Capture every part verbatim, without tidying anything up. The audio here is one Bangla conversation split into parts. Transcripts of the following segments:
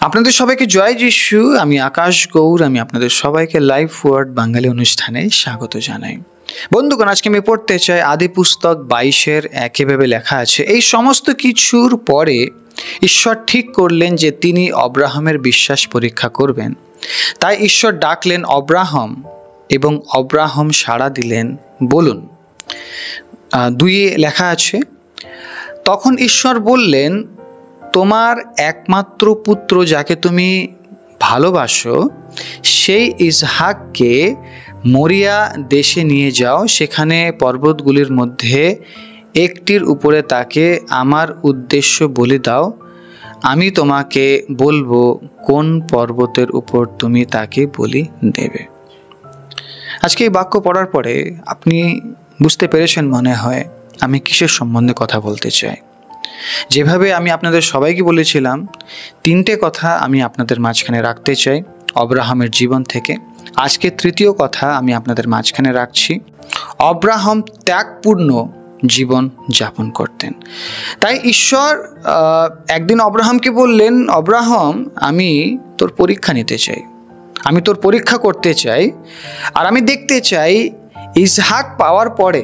আপনাদের সবাইকে জয় যিশু। আমি আকাশ গৌর। আমি আপনাদের সবাইকে লাইভ ওয়ার্ড বাঙালি অনুষ্ঠানে স্বাগত জানাই। বন্ধুগণ, আজকে আমি পড়তে চাই আদি পুস্তক বাইশের একেভাবে লেখা আছে, এই সমস্ত কিছুর পরে ঈশ্বর ঠিক করলেন যে তিনি অব্রাহামের বিশ্বাস পরীক্ষা করবেন। তাই ঈশ্বর ডাকলেন অব্রাহাম এবং অব্রাহাম সাড়া দিলেন। বলুন, দুই লেখা আছে, তখন ঈশ্বর বললেন, তোমার একমাত্র পুত্র যাকে তুমি ভালোবাসো সেই ইসহাককে মরিয়া দেশে নিয়ে যাও, সেখানে পর্বতগুলির মধ্যে একটির উপরে তাকে আমার উদ্দেশ্য বলে দাও। আমি তোমাকে বলবো কোন পর্বতের উপর তুমি তাকে বলি দেবে। আজকে এই বাক্য পড়ার পরে আপনি বুঝতে পেরেছেন মনে হয় আমি কিসের সম্বন্ধে কথা বলতে চাই। যেভাবে আমি আপনাদের সবাইকে বলেছিলাম, তিনটে কথা আমি আপনাদের মাঝখানে রাখতে চাই অব্রাহামের জীবন থেকে। আজকে তৃতীয় কথা আমি আপনাদের মাঝখানে রাখছি। অব্রাহাম ত্যাগপূর্ণ জীবন যাপন করতেন। তাই ঈশ্বর একদিন অব্রাহামকে বললেন, অব্রাহাম, আমি তোর পরীক্ষা নিতে চাই, আমি তোর পরীক্ষা করতে চাই, আর আমি দেখতে চাই ইসহাক পাওয়ার পরে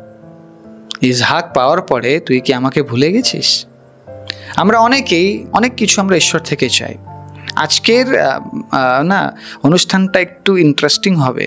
ইসহাক পাওয়ার পরে তুই কি আমাকে ভুলে গেছিস। আমরা অনেকেই অনেক কিছু আমরা ঈশ্বর থেকে চাই। আজকের না অনুষ্ঠানটা একটু ইন্টারেস্টিং হবে।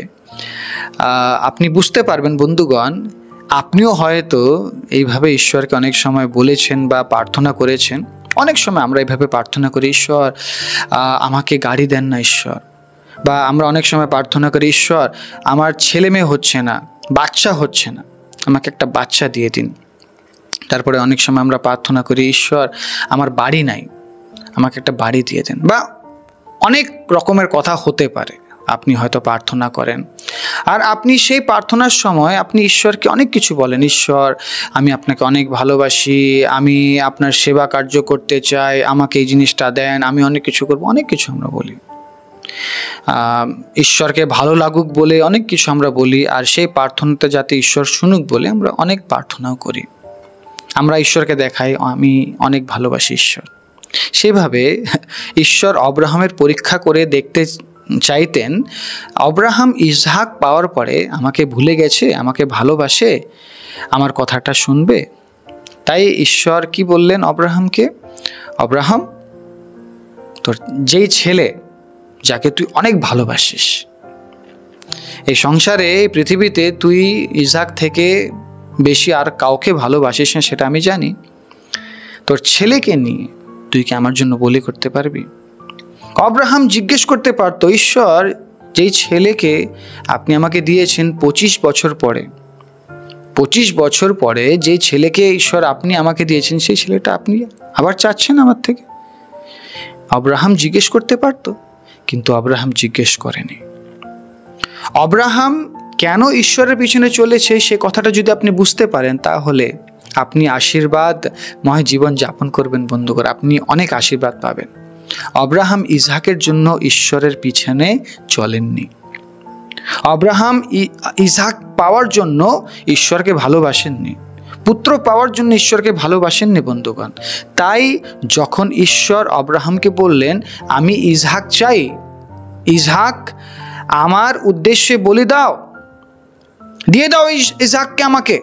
আপনি বুঝতে পারবেন বন্ধুগণ, আপনিও হয়তো এইভাবে ঈশ্বরকে অনেক সময় বলেছেন বা প্রার্থনা করেছেন। অনেক সময় আমরা এইভাবে প্রার্থনা করি, ঈশ্বর আমাকে গাড়ি দেন না ঈশ্বর, বা আমরা অনেক সময় প্রার্থনা করি, ঈশ্বর আমার ছেলে মেয়ে হচ্ছে না, বাচ্চা হচ্ছে না, আমাকে একটা বাচ্চা দিয়ে দিন। তারপরে অনেক সময় আমরা প্রার্থনা করি, ঈশ্বর আমার বাড়ি নাই, আমাকে একটা বাড়ি দিয়ে দেন। বা অনেক রকমের কথা হতে পারে আপনি হয়তো প্রার্থনা করেন, আর আপনি সেই প্রার্থনার সময় আপনি ঈশ্বরকে অনেক কিছু বলেন, ঈশ্বর আমি আপনাকে অনেক ভালোবাসি, আমি আপনার সেবা কার্য করতে চাই, আমাকে এই জিনিসটা দেন, আমি অনেক কিছু করব, অনেক কিছু আমরা বলি। ঈশ্বরকে ভালো লাগুক বলে অনেক কিছু আমরা বলি, আর সেই প্রার্থনাতে যাতে ঈশ্বর শুনুক বলে আমরা অনেক প্রার্থনাও করি। আমরা ঈশ্বরকে দেখাই আমি অনেক ভালোবাসি ঈশ্বর। সেভাবে ঈশ্বর অব্রাহামের পরীক্ষা করে দেখতে চাইতেন, অব্রাহাম ইসহাক পাওয়ার পরে আমাকে ভুলে গেছে, আমাকে ভালোবাসে, আমার কথাটা শুনবে। তাই ঈশ্বর কি বললেন অব্রাহামকে, অব্রাহাম, তোর যেই ছেলে যাকে তুই অনেক ভালোবাসিস, এই সংসারে পৃথিবীতে তুই ইসহাক থেকে বেশি আর কাউকে ভালোবাসিস না, সেটা আমি জানি, তোর ছেলেকে নিয়ে তুই কি আমার জন্য বলি করতে পারবি। অব্রাহাম জিজ্ঞেস করতে পারতো, ঈশ্বর যেই ছেলেকে আপনি আমাকে দিয়েছেন পঁচিশ বছর পরে পঁচিশ বছর পরে যেই ছেলেকে ঈশ্বর আপনি আমাকে দিয়েছেন, সেই ছেলেটা আপনি আবার চাচ্ছেন আমার থেকে। অব্রাহাম জিজ্ঞেস করতে পারতো, কিন্তু অব্রাহাম জিজ্ঞেস করেনি। অব্রাহাম কেন ঈশ্বরের পিছনে চলেছে সে কথাটা যদি আপনি বুঝতে পারেন, তাহলে আপনি আশীর্বাদময় জীবন যাপন করবেন বন্ধুগণ, আপনি অনেক আশীর্বাদ পাবেন। অব্রাহাম ইসহাকের জন্য ঈশ্বরের পিছনে চলেননি। অব্রাহাম ইসহাক পাওয়ার জন্য ঈশ্বরকে ভালোবাসেননি, পুত্র পাওয়ার জন্য ঈশ্বরকে ভালোবাসেননি বন্ধুগণ। তাই যখন ঈশ্বর অব্রাহামকে বললেন, আমি ইসহাক চাই, ইসহাক আমার উদ্দেশ্যে বলি দাও, দিয়ে দাও ইসহাককে আমাকে,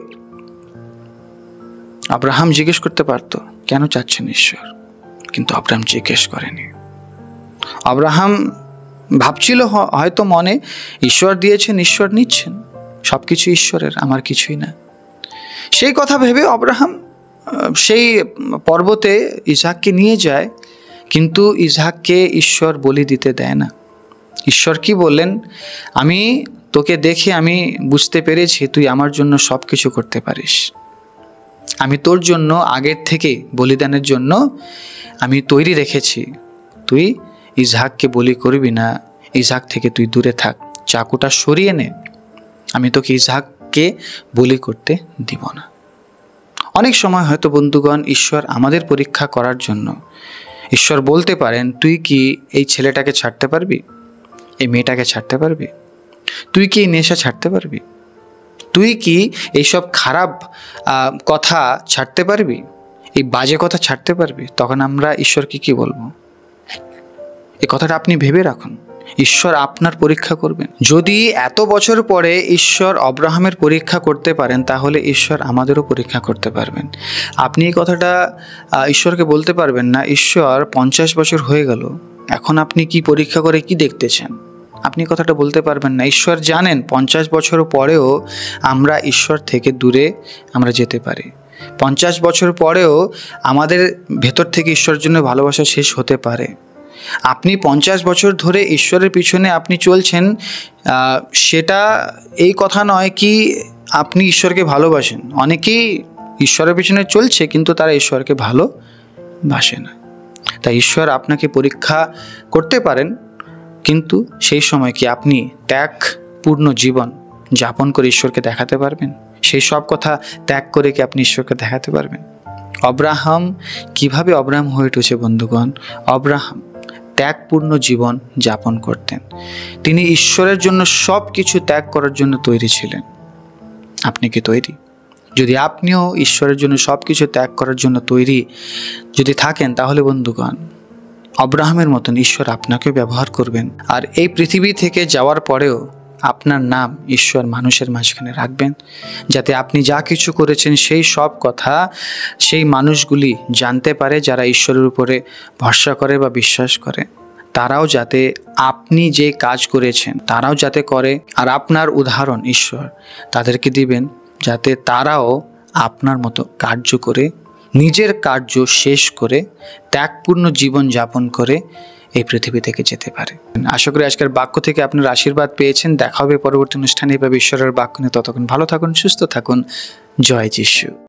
আব্রাহাম জিজ্ঞেস করতে পারতো কেন চাচ্ছেন ঈশ্বর, কিন্তু আব্রাহাম জিজ্ঞেস করেনি। আব্রাহাম ভাবছিল হয়তো মনে, ঈশ্বর দিয়েছেন, ঈশ্বর নিচ্ছেন, সব কিছু ঈশ্বরের, আমার কিছুই না। সেই কথা ভেবে আব্রাহাম সেই পর্বতে ইসহাককে নিয়ে যায়, কিন্তু ইসহাককে ঈশ্বর বলি দিতে দেয় না। ঈশ্বর কি বললেন, আমি তোকে দেখে আমি বুঝতে পেরেছি তুই আমার জন্য সব কিছু করতে পারিস, আমি তোর জন্য আগের থেকে বলিদানের জন্য আমি তৈরি রেখেছি, তুই ইসহাককে বলি করবি না, ইসহাক থেকে তুই দূরে থাক, চাকুটা সরিয়ে নে, আমি তোকে ইসহাককে বলি করতে দিব না। অনেক সময় হয়তো বন্ধুগণ ঈশ্বর আমাদের পরীক্ষা করার জন্য ঈশ্বর বলতে পারেন, তুই কি এই ছেলেটাকে ছাড়তে পারবি, এই মেয়েটাকে ছাড়তে পারবি, তুই কি এই নেশা ছাড়তে পারবি, তুই কি এইসব খারাপ কথা ছাড়তে পারবি, এই বাজে কথা ছাড়তে পারবি। তখন আমরা ঈশ্বরকে কি বলবো, এই কথাটা আপনি ভেবে রাখুন। ঈশ্বর আপনার পরীক্ষা করবেন। যদি এত বছর পরে ঈশ্বর অব্রাহামের পরীক্ষা করতে পারেন, তাহলে ঈশ্বর আমাদেরও পরীক্ষা করতে পারবেন। আপনি এই কথাটা ঈশ্বরকে বলতে পারবেন না, ঈশ্বর পঞ্চাশ বছর হয়ে গেল, এখন আপনি কি পরীক্ষা করে কি দেখতেছেন? আপনি কথাটা বলতে পারবেন না। ঈশ্বর জানেন পঞ্চাশ বছর পরেও আমরা ঈশ্বর থেকে দূরে আমরা যেতে পারি। পঞ্চাশ বছর পরেও আমাদের ভেতর থেকে ঈশ্বরের জন্য ভালোবাসা শেষ হতে পারে। আপনি পঞ্চাশ বছর ধরে ঈশ্বরের পিছনে আপনি চলছেন, সেটা এই কথা নয় কি আপনি ঈশ্বরকে ভালোবাসেন। অনেকেই ঈশ্বরের পিছনে চলছে কিন্তু তারা ঈশ্বরকে ভালোবাসে না। তাই ঈশ্বর আপনাকে পরীক্ষা করতে পারেন, কিন্তু সেই সময় কি আপনি ত্যাগপূর্ণ জীবন যাপন করে ঈশ্বরকে দেখাতে পারবেন? সেই সব কথা ত্যাগ করে কি আপনি ঈশ্বরকে দেখাতে পারবেন? অব্রাহাম কিভাবে অব্রাহাম হয়ে উঠেছে বন্ধুগণ? অব্রাহাম ত্যাগপূর্ণ জীবন যাপন করতেন। তিনি ঈশ্বরের জন্য সব কিছু ত্যাগ করার জন্য তৈরি ছিলেন। আপনি কি তৈরি? যদি আপনিও ঈশ্বরের জন্য সব কিছু ত্যাগ করার জন্য তৈরি যদি থাকেন, তাহলে বন্ধুগণ অব্রাহামের মতন ঈশ্বর আপনাকেও ব্যবহার করবেন। আর এই পৃথিবী থেকে যাওয়ার পরেও আপনার নাম ঈশ্বর মানুষের মাঝখানে রাখবেন, যাতে আপনি যা কিছু করেছেন সেই সব কথা সেই মানুষগুলি জানতে পারে যারা ঈশ্বরের উপরে ভরসা করে বা বিশ্বাস করে। তারাও যাতে আপনি যে কাজ করেছেন তারাও যাতে করে, আর আপনার উদাহরণ ঈশ্বর তাদেরকে দিবেন, যাতে তারাও আপনার মতো কার্য করে, নিজের কার্য শেষ করে ত্যাগপূর্ণ জীবন যাপন করে এই পৃথিবী থেকে যেতে পারে। আশা করি আজকের বাক্য থেকে আপনার আশীর্বাদ পেয়েছেন। দেখা হবে পরবর্তী অনুষ্ঠানে এভাবে ঈশ্বরের বাক্য নিয়ে। ততক্ষণ ভালো থাকুন, সুস্থ থাকুন। জয় যিশু।